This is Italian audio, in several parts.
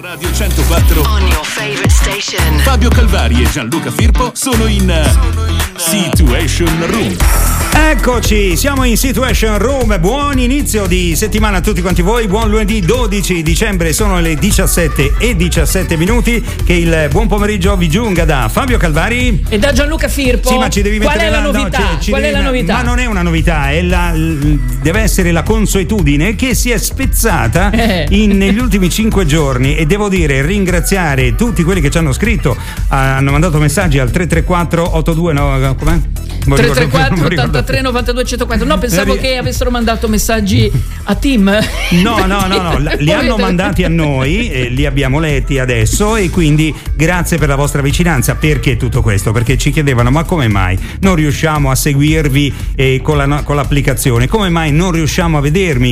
Radio 104 On your favorite station. Fabio Calvari e Gianluca Firpo sono in Situation Room. Eccoci, siamo in Situation Room. Buon inizio di settimana a tutti quanti voi. Buon lunedì 12 dicembre, sono le 17:17 che il buon pomeriggio vi giunga da Fabio Calvari e da Gianluca Firpo. Sì, ma ci devi mettere la novità? No, Qual è la novità? Ma non è una novità, deve essere la consuetudine che si è spezzata negli ultimi 5 giorni. E devo dire, ringraziare tutti quelli che ci hanno scritto, hanno mandato messaggi al 334 82 no, com'è? 334 83 92 104. No, pensavo che avessero mandato messaggi a Tim. No, li hanno mandati a noi, li abbiamo letti adesso, e quindi grazie per la vostra vicinanza. Perché tutto questo? Perché ci chiedevano: ma come mai non riusciamo a seguirvi con l'applicazione? Come mai non riusciamo a vedervi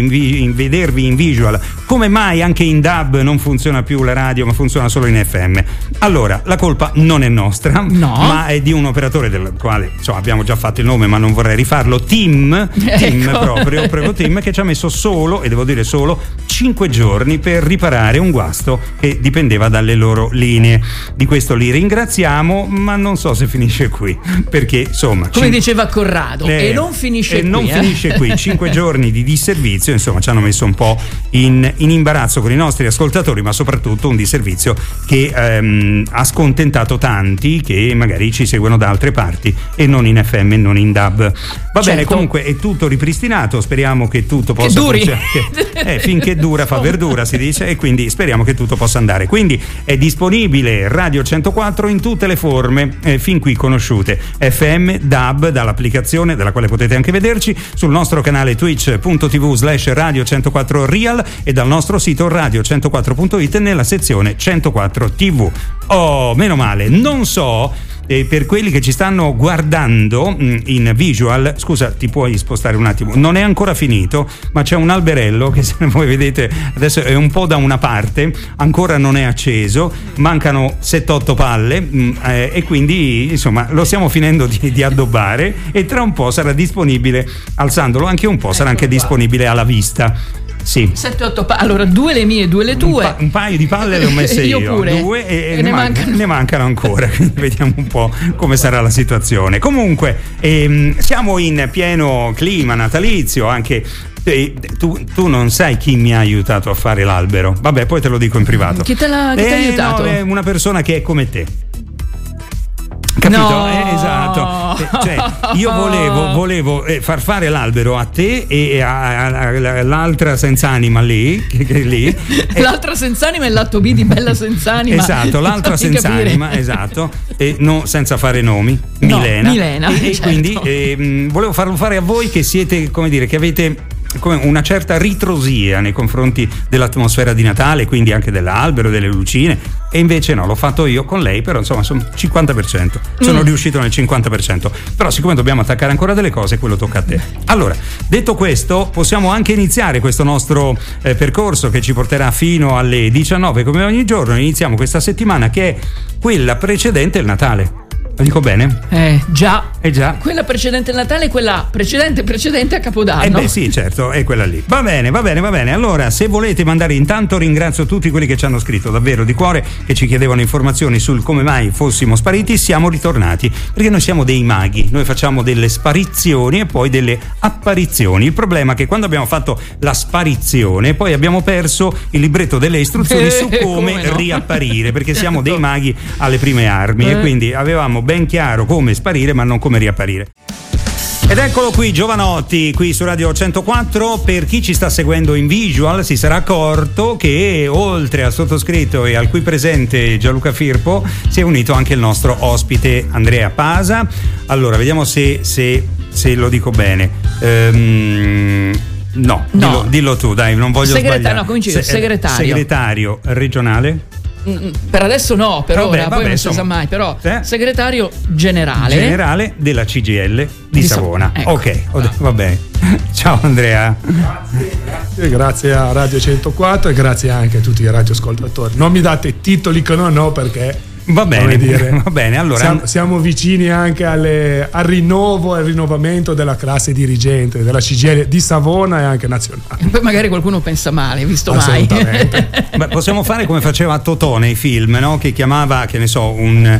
in visual? Come mai anche in DAB non funziona più la radio ma funziona solo in FM? Allora, la colpa non è nostra, no, ma è di un operatore del quale abbiamo già fatto il nome, ma non vorrei rifarlo. Tim proprio Tim, che ci ha messo solo, e devo dire solo, 5 giorni per riparare un guasto che dipendeva dalle loro linee. Di questo li ringraziamo, ma non so se finisce qui, perché insomma, come diceva Corrado, e non finisce qui. Finisce qui. 5 giorni di disservizio, insomma, ci hanno messo un po' in imbarazzo con i nostri ascoltatori, ma soprattutto un disservizio che ha scontentato tanti che magari ci seguono da altre parti e non in FM e non in DAB. Va bene, comunque è tutto ripristinato, speriamo che tutto possa funzionare. Finché dura fa verdura, si dice, e quindi speriamo che tutto possa andare. Quindi è disponibile Radio 104 in tutte le forme fin qui conosciute: FM, DAB, dall'applicazione della quale potete anche vederci, sul nostro canale twitch.tv/Radio 104 Real e dal nostro sito radio104.it nella sezione 104 TV. Oh, meno male. Non so, per quelli che ci stanno guardando in visual, scusa, ti puoi spostare un attimo? Non è ancora finito, ma c'è un alberello che, se voi vedete adesso, è un po' da una parte, ancora non è acceso, mancano 7-8 palle, e quindi insomma lo stiamo finendo di addobbare, e tra un po' sarà disponibile, alzandolo anche un po', sarà anche disponibile alla vista. Sì. 7-8 palle. Allora, 2 le mie, 2 le tue. Un paio di palle le ho messe io pure. 2 e ne mancano ancora. Quindi vediamo un po' come sarà la situazione. Comunque, siamo in pieno clima natalizio. Anche tu non sai chi mi ha aiutato a fare l'albero. Vabbè, poi te lo dico in privato. Chi ti ha aiutato? No, è una persona che è come te. Capito? No. Esatto. Cioè, io volevo far fare l'albero a te e all'altra senz'anima lì, che lì. L'altra senz'anima è l'atto B di Bella Senz'anima. Esatto, l'altra senz'anima, esatto. No, senza fare nomi. Milena. E certo. Quindi volevo farlo fare a voi, che siete, come dire, che avete come una certa ritrosia nei confronti dell'atmosfera di Natale, quindi anche dell'albero, delle lucine, e invece no, l'ho fatto io con lei, però insomma sono 50%, sono riuscito nel 50%, però siccome dobbiamo attaccare ancora delle cose, quello tocca a te. Allora, detto questo, possiamo anche iniziare questo nostro percorso che ci porterà fino alle 19 come ogni giorno. Iniziamo questa settimana che è quella precedente il Natale. Lo dico bene? Già. Già. Quella precedente il Natale e quella precedente a Capodanno. Beh sì, certo, è quella lì. Va bene. Allora, se volete mandare, intanto ringrazio tutti quelli che ci hanno scritto davvero di cuore, che ci chiedevano informazioni sul come mai fossimo spariti. Siamo ritornati, perché noi siamo dei maghi, noi facciamo delle sparizioni e poi delle apparizioni. Il problema è che quando abbiamo fatto la sparizione poi abbiamo perso il libretto delle istruzioni su come riapparire, perché siamo dei maghi alle prime armi, e quindi avevamo ben chiaro come sparire ma non come riapparire. Ed eccolo qui, Giovanotti, qui su Radio 104. Per chi ci sta seguendo in visual si sarà accorto che oltre al sottoscritto e al qui presente Gianluca Firpo si è unito anche il nostro ospite Andrea Pasa. Allora, vediamo se lo dico bene. No. Dillo tu, dai, non voglio sbagliare. No, cominci io. Segretario regionale. Per adesso no, per ora, poi non si sa mai, però segretario generale della CGIL di Savona. Ecco. Ok, va bene. Ciao Andrea. Grazie a Radio 104 e grazie anche a tutti i radioascoltatori. Non mi date titoli che non ho, perché Va bene. Allora siamo vicini anche al rinnovo e al rinnovamento della classe dirigente della CGIL di Savona e anche nazionale. E poi magari qualcuno pensa male, visto mai. Beh, possiamo fare come faceva Totò nei film, no? Che chiamava, che ne so, uno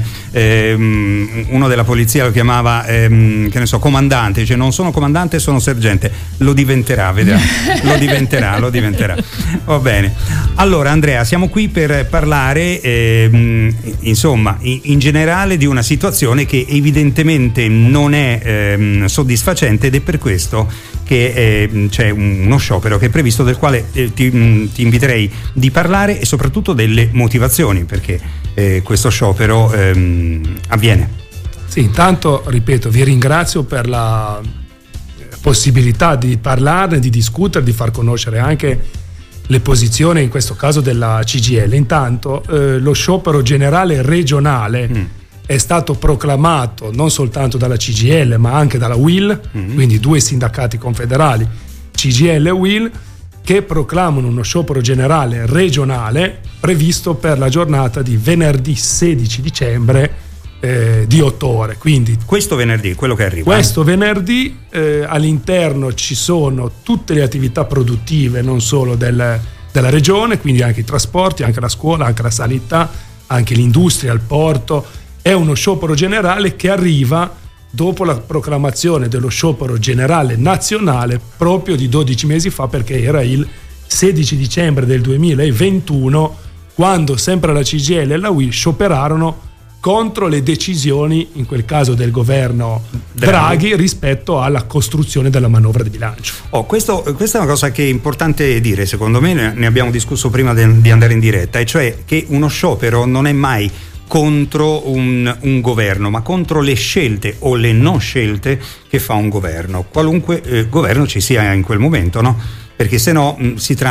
della polizia lo chiamava, che ne so, comandante, cioè non sono comandante, sono sergente, lo diventerà, vedrà, lo diventerà. Va bene. Allora Andrea, siamo qui per parlare insomma in generale di una situazione che evidentemente non è soddisfacente, ed è per questo che c'è uno sciopero che è previsto, del quale ti inviterei di parlare, e soprattutto delle motivazioni perché questo sciopero avviene. Sì, intanto ripeto, vi ringrazio per la possibilità di parlarne, di discutere, di far conoscere anche le posizioni, in questo caso della CGIL. Intanto lo sciopero generale regionale è stato proclamato non soltanto dalla CGIL ma anche dalla UIL, quindi due sindacati confederali, CGIL e UIL, che proclamano uno sciopero generale regionale previsto per la giornata di venerdì 16 dicembre di 8 ore. Quindi questo venerdì, quello che arriva. Questo venerdì all'interno ci sono tutte le attività produttive, non solo della regione, quindi anche i trasporti, anche la scuola, anche la sanità, anche l'industria, il porto. È uno sciopero generale che arriva dopo la proclamazione dello sciopero generale nazionale proprio di 12 mesi fa, perché era il 16 dicembre del 2021, quando sempre la CGIL e la UIL scioperarono contro le decisioni, in quel caso del governo Draghi, rispetto alla costruzione della manovra di bilancio. Questa è una cosa che è importante dire, secondo me, ne abbiamo discusso prima di andare in diretta, e cioè che uno sciopero non è mai contro un governo, ma contro le scelte o le non scelte che fa un governo, qualunque governo ci sia in quel momento, no? Perché se no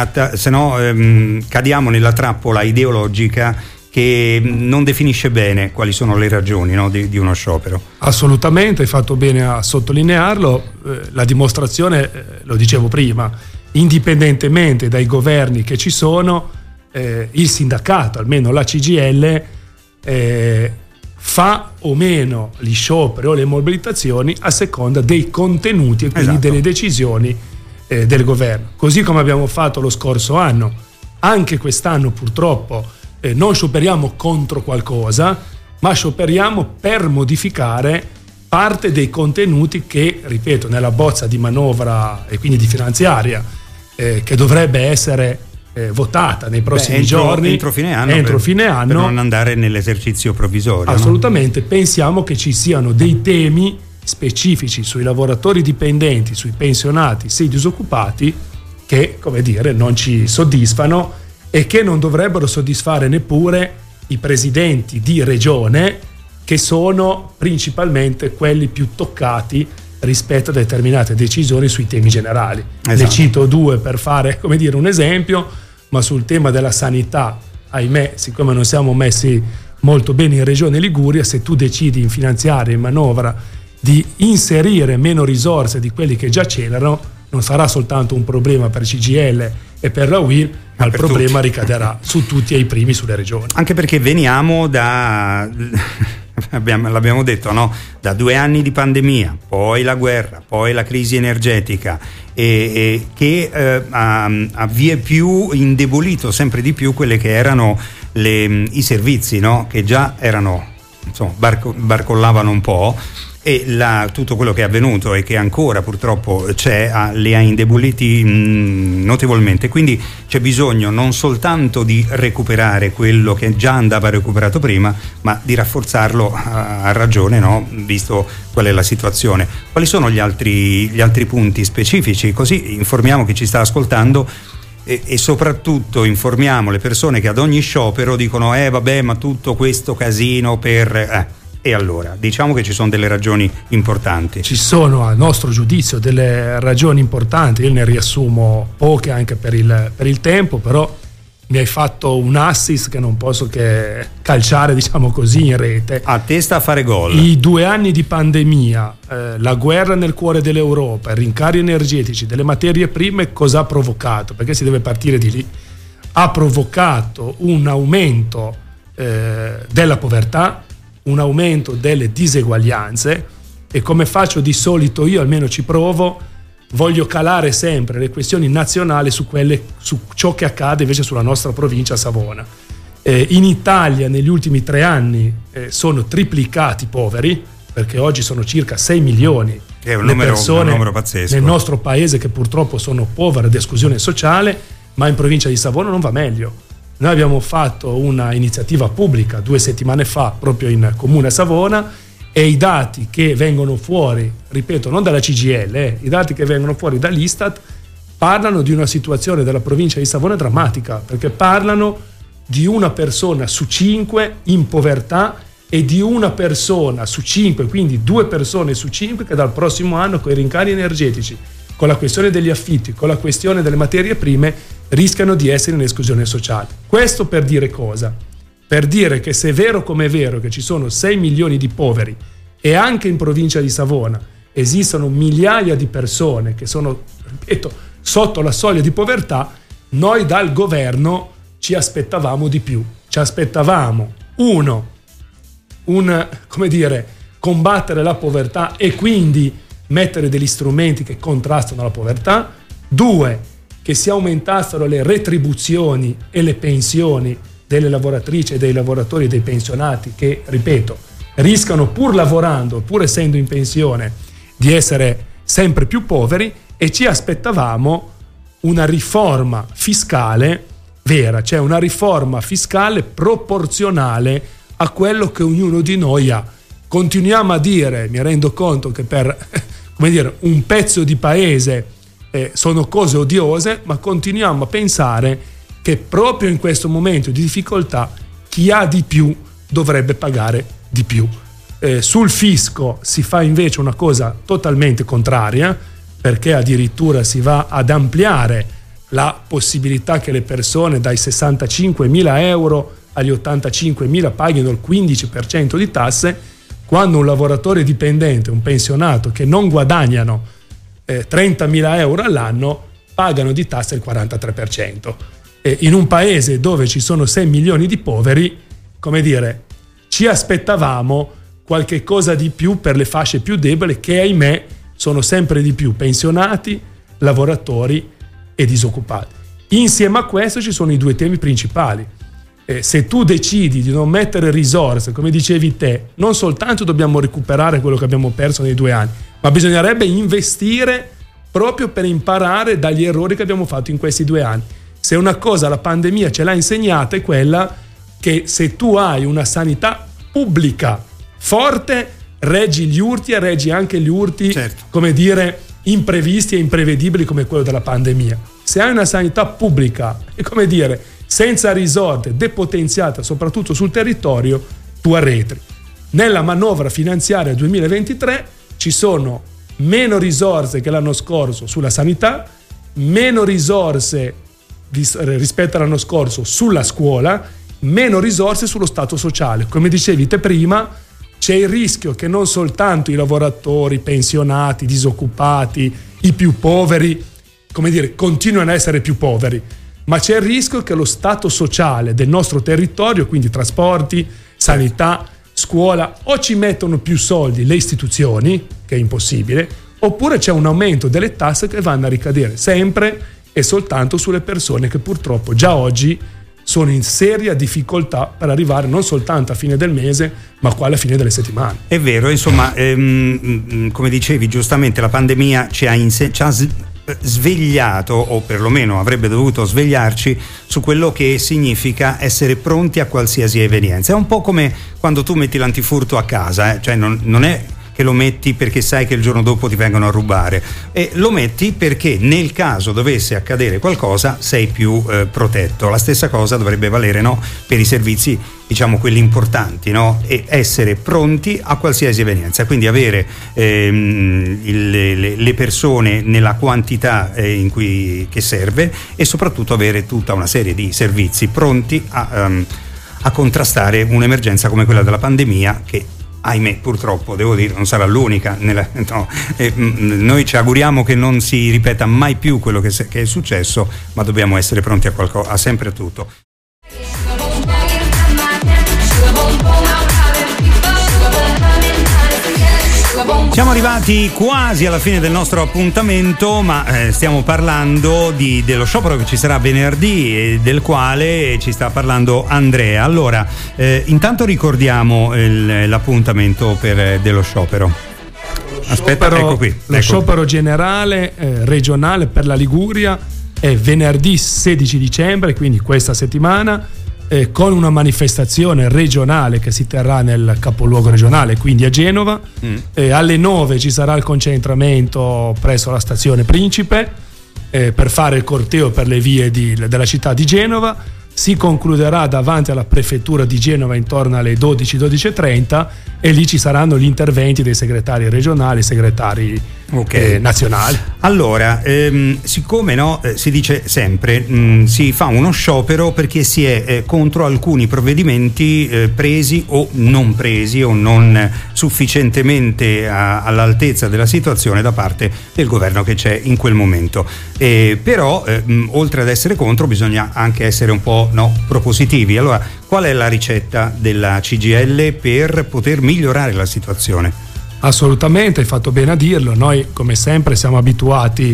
cadiamo nella trappola ideologica che non definisce bene quali sono le ragioni, no, di uno sciopero. Assolutamente, hai fatto bene a sottolinearlo. La dimostrazione, lo dicevo prima, indipendentemente dai governi che ci sono, il sindacato, almeno la CGIL, fa o meno gli scioperi o le mobilitazioni a seconda dei contenuti e quindi delle decisioni del governo. Così come abbiamo fatto lo scorso anno, anche quest'anno purtroppo non scioperiamo contro qualcosa, ma scioperiamo per modificare parte dei contenuti che, ripeto, nella bozza di manovra e quindi di finanziaria che dovrebbe essere votata nei prossimi giorni, entro fine anno, per non andare nell'esercizio provvisorio. Assolutamente, no? Pensiamo che ci siano dei temi specifici sui lavoratori dipendenti, sui pensionati, sui disoccupati, che, come dire, non ci soddisfano e che non dovrebbero soddisfare neppure i presidenti di regione, che sono principalmente quelli più toccati rispetto a determinate decisioni sui temi generali. Ne cito due per fare, come dire, un esempio, ma sul tema della sanità, ahimè, siccome non siamo messi molto bene in Regione Liguria, se tu decidi in finanziaria, in manovra, di inserire meno risorse di quelli che già c'erano, non sarà soltanto un problema per CGIL e per la UIL, ma il problema ricaderà su tutti e i primi sulle regioni. Anche perché veniamo l'abbiamo detto, no? Da 2 anni di pandemia, poi la guerra, poi la crisi energetica, che ha via più indebolito sempre di più quelle che erano i servizi, no? Che già erano, insomma, barcollavano un po'. E tutto quello che è avvenuto e che ancora purtroppo li ha indeboliti notevolmente. Quindi c'è bisogno non soltanto di recuperare quello che già andava recuperato prima, ma di rafforzarlo a ragione, no? Visto qual è la situazione. Quali sono gli altri punti specifici? Così informiamo chi ci sta ascoltando e soprattutto informiamo le persone che ad ogni sciopero dicono vabbè, ma tutto questo casino per... E allora, diciamo che ci sono delle ragioni importanti. Ci sono, a nostro giudizio, delle ragioni importanti. Io ne riassumo poche anche per il tempo, però mi hai fatto un assist che non posso che calciare, diciamo così, in rete. A testa a fare gol. I 2 anni di pandemia, la guerra nel cuore dell'Europa, i rincari energetici, delle materie prime, cosa ha provocato? Perché si deve partire di lì. Ha provocato un aumento della povertà, un aumento delle diseguaglianze, e come faccio di solito io, almeno ci provo, voglio calare sempre le questioni nazionali su ciò che accade invece sulla nostra provincia Savona. In Italia negli ultimi 3 anni sono triplicati i poveri, perché oggi sono circa 6 milioni che è un le numero, persone un numero pazzesco nel nostro paese che purtroppo sono povere ad esclusione sociale, ma in provincia di Savona non va meglio. Noi abbiamo fatto una iniziativa pubblica 2 settimane fa proprio in Comune Savona, e i dati che vengono fuori, ripeto, non dalla CGIL, i dati che vengono fuori dall'Istat parlano di una situazione della provincia di Savona drammatica, perché parlano di una persona su 5 in povertà e di una persona su 5, quindi 2 persone su 5 che dal prossimo anno, con i rincari energetici, con la questione degli affitti, con la questione delle materie prime, rischiano di essere in esclusione sociale. Questo per dire cosa? Per dire che se è vero come è vero che ci sono 6 milioni di poveri e anche in provincia di Savona esistono migliaia di persone che sono, ripeto, sotto la soglia di povertà, noi dal governo ci aspettavamo di più. Ci aspettavamo, combattere la povertà e quindi mettere degli strumenti che contrastano la povertà. 2, che si aumentassero le retribuzioni e le pensioni delle lavoratrici e dei lavoratori e dei pensionati che, ripeto, rischiano pur lavorando, pur essendo in pensione, di essere sempre più poveri. E ci aspettavamo una riforma fiscale vera, cioè una riforma fiscale proporzionale a quello che ognuno di noi ha. Continuiamo a dire, mi rendo conto che per un pezzo di paese sono cose odiose, ma continuiamo a pensare che proprio in questo momento di difficoltà chi ha di più dovrebbe pagare di più. Sul fisco si fa invece una cosa totalmente contraria, perché addirittura si va ad ampliare la possibilità che le persone dai 65.000 euro agli 85.000 paghino il 15% di tasse, quando un lavoratore dipendente, un pensionato che non guadagnano 30.000 euro all'anno pagano di tasse il 43%. In un paese dove ci sono 6 milioni di poveri, ci aspettavamo qualche cosa di più per le fasce più deboli, che ahimè sono sempre di più pensionati, lavoratori e disoccupati. Insieme a questo ci sono i 2 temi principali. Se tu decidi di non mettere risorse, come dicevi te, non soltanto dobbiamo recuperare quello che abbiamo perso nei 2 anni, ma bisognerebbe investire proprio per imparare dagli errori che abbiamo fatto in questi 2 anni. Se una cosa la pandemia ce l'ha insegnata è quella che se tu hai una sanità pubblica forte, reggi gli urti e reggi anche gli urti, certo, imprevisti e imprevedibili come quello della pandemia. Se hai una sanità pubblica senza risorse, depotenziata soprattutto sul territorio, tu arretri. Nella manovra finanziaria 2023 ci sono meno risorse che l'anno scorso sulla sanità, meno risorse rispetto all'anno scorso sulla scuola, meno risorse sullo stato sociale. Come dicevi te prima, c'è il rischio che non soltanto i lavoratori, i pensionati, i disoccupati, i più poveri, continuino a essere più poveri, ma c'è il rischio che lo stato sociale del nostro territorio, quindi trasporti, sanità, scuola, o ci mettono più soldi le istituzioni, che è impossibile, oppure c'è un aumento delle tasse che vanno a ricadere sempre e soltanto sulle persone che purtroppo già oggi sono in seria difficoltà per arrivare non soltanto a fine del mese, ma qua alla fine delle settimane. È vero, insomma, come dicevi giustamente, la pandemia ci ha svegliato, o perlomeno avrebbe dovuto svegliarci su quello che significa essere pronti a qualsiasi evenienza. È un po' come quando tu metti l'antifurto a casa, cioè non è che lo metti perché sai che il giorno dopo ti vengono a rubare, e lo metti perché nel caso dovesse accadere qualcosa sei più protetto. La stessa cosa dovrebbe valere, no, per i servizi, quelli importanti, no? E essere pronti a qualsiasi evenienza, quindi avere le persone nella quantità che serve, e soprattutto avere tutta una serie di servizi pronti a contrastare un'emergenza come quella della pandemia, che ahimè purtroppo devo dire non sarà l'unica. Noi ci auguriamo che non si ripeta mai più quello che è successo, ma dobbiamo essere pronti a sempre a tutto. Siamo arrivati quasi alla fine del nostro appuntamento, ma stiamo parlando dello sciopero che ci sarà venerdì e del quale ci sta parlando Andrea. Allora, intanto ricordiamo l'appuntamento dello sciopero. Aspetta, ecco qui. Lo sciopero generale regionale per la Liguria è venerdì 16 dicembre, quindi questa settimana, con una manifestazione regionale che si terrà nel capoluogo regionale, quindi a Genova. Alle 9 ci sarà il concentramento presso la stazione Principe per fare il corteo per le vie della città di Genova. Si concluderà davanti alla prefettura di Genova intorno alle 12-12:30 e lì ci saranno gli interventi dei segretari regionali, segretari nazionali. Allora, siccome si dice sempre si fa uno sciopero perché si è contro alcuni provvedimenti presi o non sufficientemente all'altezza della situazione da parte del governo che c'è in quel momento, però oltre ad essere contro bisogna anche essere un po' propositivi. Allora, qual è la ricetta della CGIL per poter migliorare la situazione? Assolutamente, hai fatto bene a dirlo. Noi come sempre siamo abituati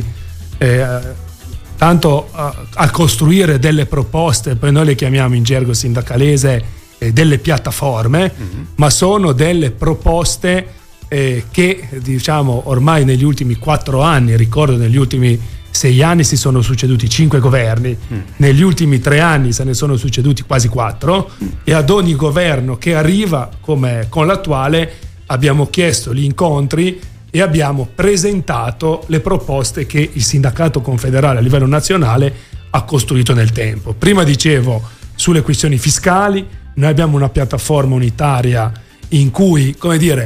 tanto a costruire delle proposte, poi noi le chiamiamo in gergo sindacalese delle piattaforme, ma sono delle proposte che diciamo ormai negli ultimi 4 anni, ricordo negli ultimi 6 anni si sono succeduti 5 governi, negli ultimi 3 anni se ne sono succeduti quasi 4 e ad ogni governo che arriva, come con l'attuale, abbiamo chiesto gli incontri e abbiamo presentato le proposte che il sindacato confederale a livello nazionale ha costruito nel tempo. Prima dicevo sulle questioni fiscali, noi abbiamo una piattaforma unitaria in cui,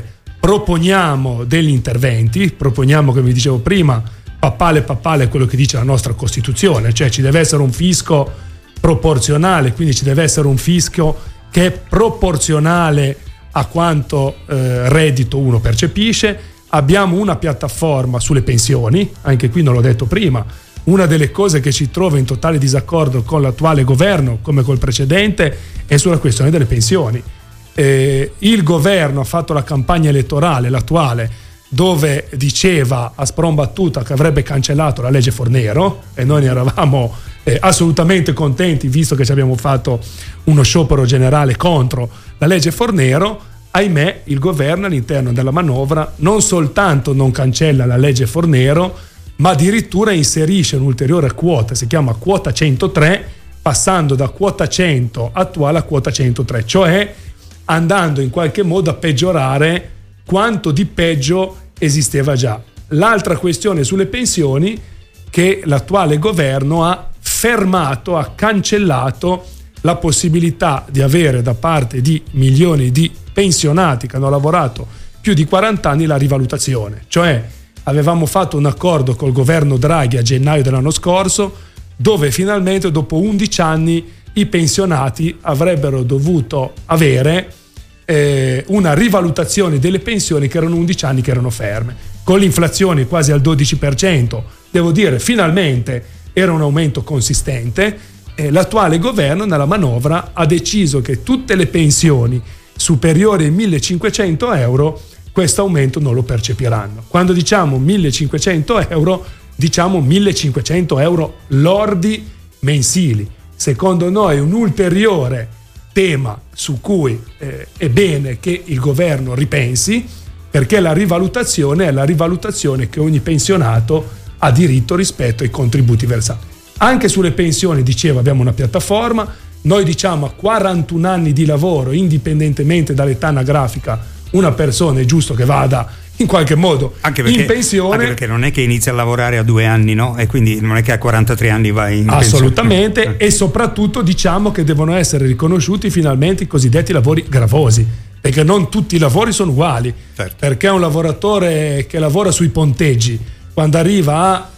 proponiamo degli interventi, proponiamo, come vi dicevo prima, papale è quello che dice la nostra Costituzione, cioè ci deve essere un fisco proporzionale, quindi ci deve essere un fisco che è proporzionale a quanto reddito uno percepisce. Abbiamo una piattaforma sulle pensioni, anche qui non l'ho detto prima, una delle cose che ci trova in totale disaccordo con l'attuale governo come col precedente è sulla questione delle pensioni. Il governo ha fatto la campagna elettorale, l'attuale, dove diceva a sprombattuta che avrebbe cancellato la legge Fornero e noi ne eravamo assolutamente contenti, visto che ci abbiamo fatto uno sciopero generale contro la legge Fornero. Ahimè, il governo all'interno della manovra non soltanto non cancella la legge Fornero, ma addirittura inserisce un'ulteriore quota, si chiama quota 103, passando da quota 100 attuale a quota 103, cioè andando in qualche modo a peggiorare quanto di peggio esisteva già. L'altra questione sulle pensioni, che l'attuale governo ha fermato, ha cancellato la possibilità di avere da parte di milioni di pensionati che hanno lavorato più di 40 anni la rivalutazione. Cioè avevamo fatto un accordo col governo Draghi a gennaio dell'anno scorso, dove finalmente dopo 11 anni i pensionati avrebbero dovuto avere una rivalutazione delle pensioni che erano 11 anni che erano ferme. Con l'inflazione quasi al 12%, devo dire finalmente era un aumento consistente. L'attuale governo nella manovra ha deciso che tutte le pensioni superiori ai 1.500 euro questo aumento non lo percepiranno. Quando diciamo 1.500 euro diciamo 1.500 euro lordi mensili. Secondo noi un ulteriore tema su cui è bene che il governo ripensi, perché la rivalutazione è la rivalutazione che ogni pensionato ha diritto rispetto ai contributi versati. Anche sulle pensioni, dicevo, abbiamo una piattaforma. Noi diciamo a 41 anni di lavoro, indipendentemente dall'età anagrafica, una persona è giusto che vada in qualche modo in pensione. Anche perché non è che inizia a lavorare a 2 anni, no? E quindi non è che a 43 anni va in pensione. Assolutamente. E soprattutto diciamo che devono essere riconosciuti finalmente i cosiddetti lavori gravosi, perché non tutti i lavori sono uguali. Certo. Perché un lavoratore che lavora sui ponteggi, quando arriva a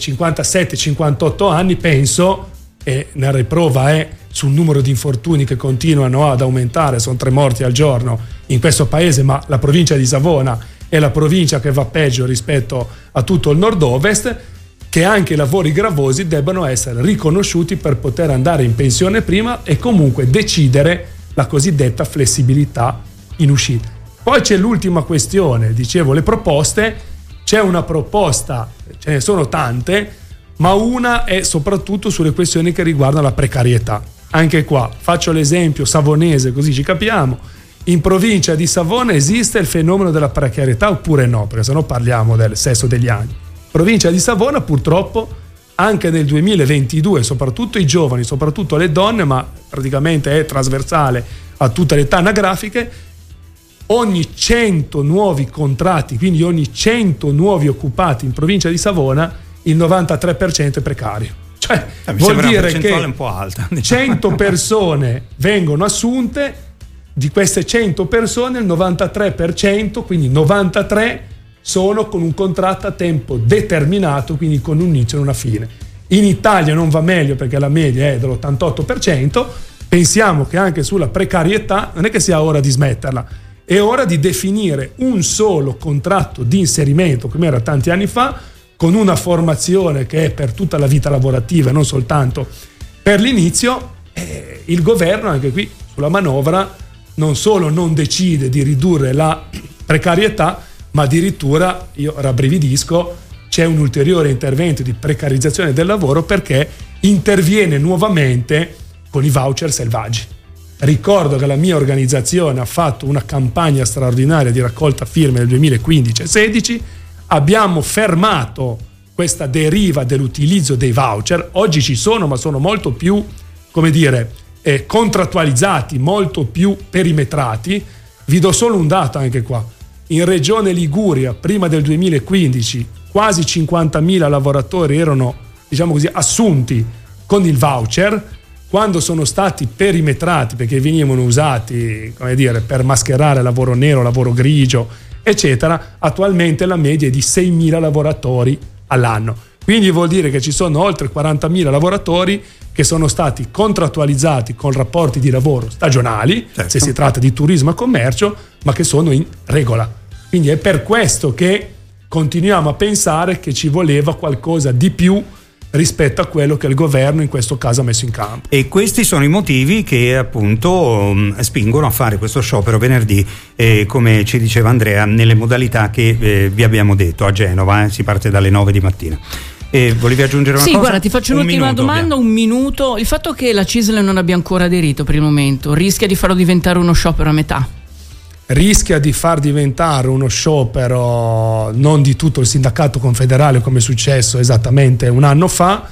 57-58 anni, penso, e la riprova è sul numero di infortuni che continuano ad aumentare, sono 3 morti al giorno in questo paese, ma la provincia di Savona è la provincia che va peggio rispetto a tutto il nord-ovest, che anche i lavori gravosi debbano essere riconosciuti per poter andare in pensione prima e comunque decidere la cosiddetta flessibilità in uscita. Poi c'è l'ultima questione, dicevo le proposte, c'è una proposta, ce ne sono tante, ma una è soprattutto sulle questioni che riguardano la precarietà. Anche qua faccio l'esempio savonese così ci capiamo. In provincia di Savona esiste il fenomeno della precarietà oppure no? Perché sennò parliamo del sesso degli anni. In provincia di Savona purtroppo anche nel 2022, soprattutto i giovani, soprattutto le donne, ma praticamente è trasversale a tutte le età anagrafiche, ogni 100 nuovi contratti, quindi ogni 100 nuovi occupati in provincia di Savona, il 93% è precario. Cioè, vuol dire che un po' alta. 100 persone vengono assunte, di queste 100 persone il 93%, quindi 93 sono con un contratto a tempo determinato, quindi con un inizio e una fine. In Italia non va meglio perché la media è dell'88%, pensiamo che anche sulla precarietà non è che sia ora di smetterla, è ora di definire un solo contratto di inserimento, come era tanti anni fa, con una formazione che è per tutta la vita lavorativa e non soltanto per l'inizio. Il governo anche qui sulla manovra non solo non decide di ridurre la precarietà, ma addirittura, io rabbrividisco, c'è un ulteriore intervento di precarizzazione del lavoro perché interviene nuovamente con i voucher selvaggi. Ricordo che la mia organizzazione ha fatto una campagna straordinaria di raccolta firme nel 2015 e 2016, abbiamo fermato questa deriva dell'utilizzo dei voucher. Oggi ci sono, ma sono molto più, come dire, contrattualizzati, molto più perimetrati. Vi do solo un dato anche qua. In Regione Liguria, prima del 2015, quasi 50.000 lavoratori erano, diciamo così, assunti con il voucher. Quando sono stati perimetrati, perché venivano usati, come dire, per mascherare lavoro nero, lavoro grigio, eccetera, attualmente la media è di 6.000 lavoratori all'anno. Quindi vuol dire che ci sono oltre 40.000 lavoratori che sono stati contrattualizzati con rapporti di lavoro stagionali, certo, se si tratta di turismo e commercio, ma che sono in regola. Quindi è per questo che continuiamo a pensare che ci voleva qualcosa di più rispetto a quello che il governo in questo caso ha messo in campo. E questi sono i motivi che appunto spingono a fare questo sciopero venerdì, come ci diceva Andrea, nelle modalità che vi abbiamo detto a Genova, si parte dalle 9 di mattina. Volevi aggiungere una cosa? Sì, guarda, ti faccio un'ultima domanda, un minuto. Il fatto che la CISL non abbia ancora aderito per il momento rischia di farlo diventare uno sciopero a metà? Rischia di far diventare uno sciopero non di tutto il sindacato confederale come è successo esattamente un anno fa,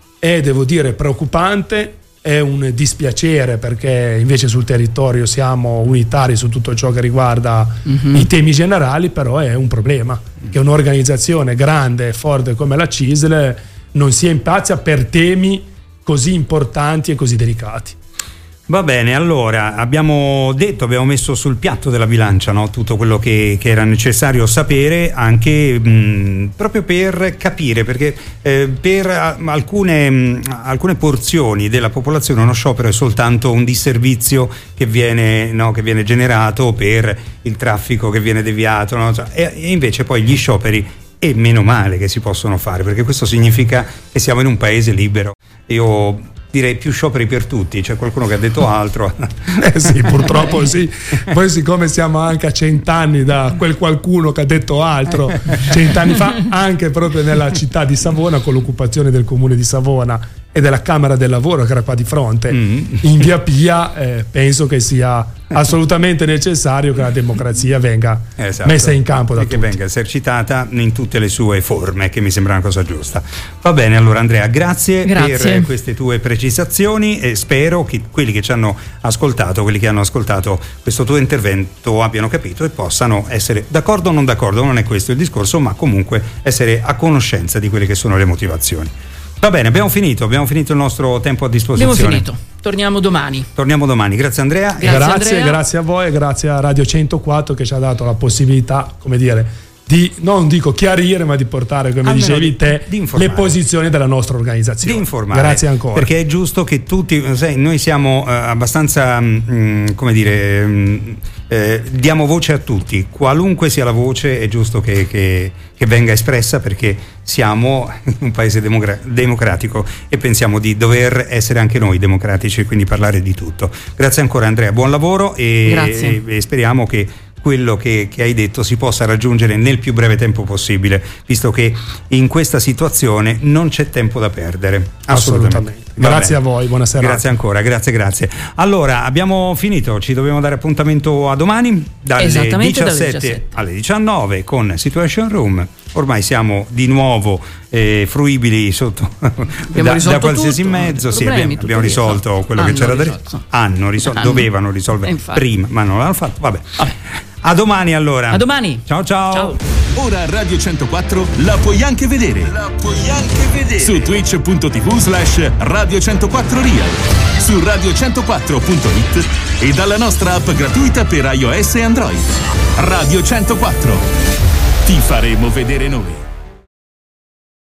e devo dire preoccupante, è un dispiacere perché invece sul territorio siamo unitari su tutto ciò che riguarda i temi generali, però è un problema che un'organizzazione grande e forte come la CISL non sia in pazia per temi così importanti e così delicati. Va bene, allora abbiamo messo sul piatto della bilancia, no? Tutto quello che era necessario sapere, anche proprio per capire, perché per alcune porzioni della popolazione uno sciopero è soltanto un disservizio che viene generato per il traffico che viene deviato, no? E invece poi gli scioperi, e meno male che si possono fare, perché questo significa che siamo in un paese libero. Io direi più scioperi per tutti, c'è qualcuno che ha detto altro. Sì, purtroppo sì. Poi siccome siamo anche a 100 anni da quel qualcuno che ha detto altro 100 anni fa, anche proprio nella città di Savona, con l'occupazione del comune di Savona e della Camera del Lavoro che era qua di fronte in via Pia, penso che sia assolutamente necessario che la democrazia venga messa in campo da tutti, che venga esercitata in tutte le sue forme, che mi sembra una cosa giusta. Va bene, allora Andrea, grazie. Per queste tue precisazioni, e spero che quelli che ci hanno ascoltato, quelli che hanno ascoltato questo tuo intervento abbiano capito e possano essere d'accordo o non d'accordo, non è questo il discorso, ma comunque essere a conoscenza di quelle che sono le motivazioni. Va bene, abbiamo finito il nostro tempo a disposizione. Abbiamo finito. Torniamo domani. Grazie Andrea. Grazie a voi e grazie a Radio 104 che ci ha dato la possibilità, come dire, di, non dico chiarire, ma di portare, come dicevi te, le posizioni della nostra organizzazione. Di informare. Grazie ancora. Perché è giusto che tutti, noi siamo abbastanza, come dire, diamo voce a tutti, qualunque sia la voce è giusto che venga espressa, perché siamo un paese democratico e pensiamo di dover essere anche noi democratici e quindi parlare di tutto. Grazie ancora Andrea, buon lavoro e speriamo che quello che hai detto si possa raggiungere nel più breve tempo possibile, visto che in questa situazione non c'è tempo da perdere. Assolutamente. Grazie a voi, buonasera. Grazie ancora, grazie. Allora, abbiamo finito, ci dobbiamo dare appuntamento a domani dalle 17 alle 19 con Situation Room. Ormai siamo di nuovo fruibili sotto da qualsiasi tutto, mezzo. Sì, problemi, abbiamo risolto quello che c'era da dire. Dovevano risolvere prima, ma non l'hanno fatto. Vabbè. A domani allora. A domani. Ciao. Ora Radio 104 la puoi anche vedere. Su twitch.tv/Radio 104 Real. Su radio104.it e dalla nostra app gratuita per iOS e Android. Radio 104. Ti faremo vedere noi.